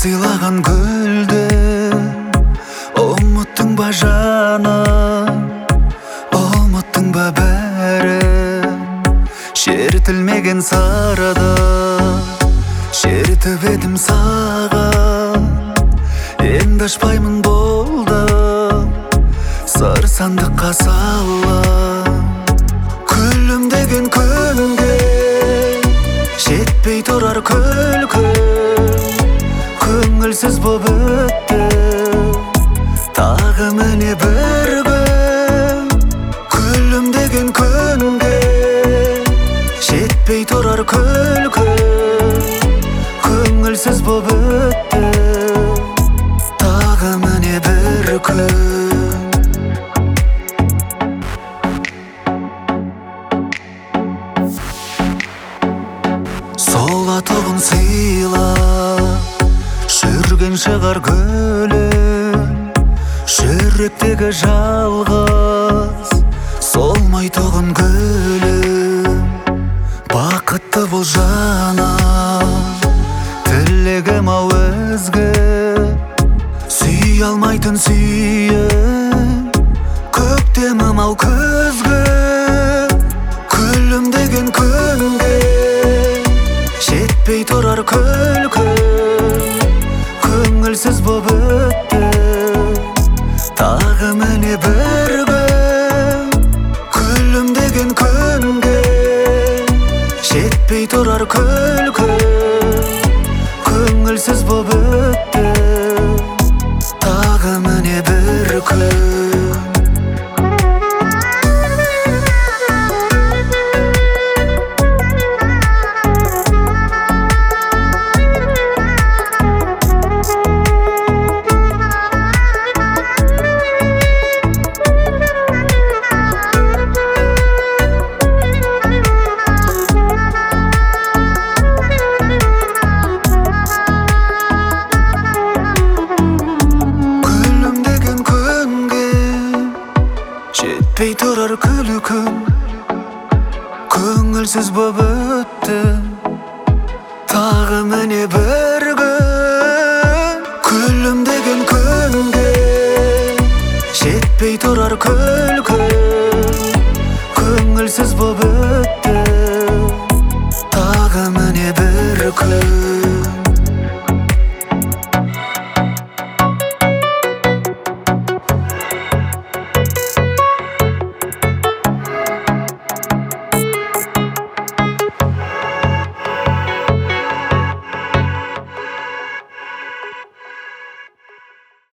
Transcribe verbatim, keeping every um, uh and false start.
сыйлаган гүлдү умуттуң ба жаным, умуттуң ба бәрін? Шертилмеген сарада шертип едим саған, енді ашпаймын болдым сар сандыкка салам. Күлүм деген күнге жетпей турар күлкүм, көңүлсүз боп өттү тагы міне бір күн. Күлүм деген күнге жетпей турар күлкүм, көңүлсүз боп өттү тагы міне бір күн. Сол атығын сыйла жүрген шығар гүлім, жүректегі жалғыз солмай тұғын гүлім. Бақытты бол жаным, тілегім ау өзге, сүй алмайтын сүйім, көктемім ау күзгі. Күлім деген күнге жетпей тұрар күлкім, көңілсіз боп өтті тағы міне бір күн. Күлім деген күнге жетпей тұрар күлкім, көңілсіз боп өтті тағы міне бір күн. Жетпей тұрар күлкім, көңілсіз боп өтті тағы міне бір күн. Күлім деген күнге жетпей тұрар күлкім, көңілсіз боп өтті тағы міне бір күн.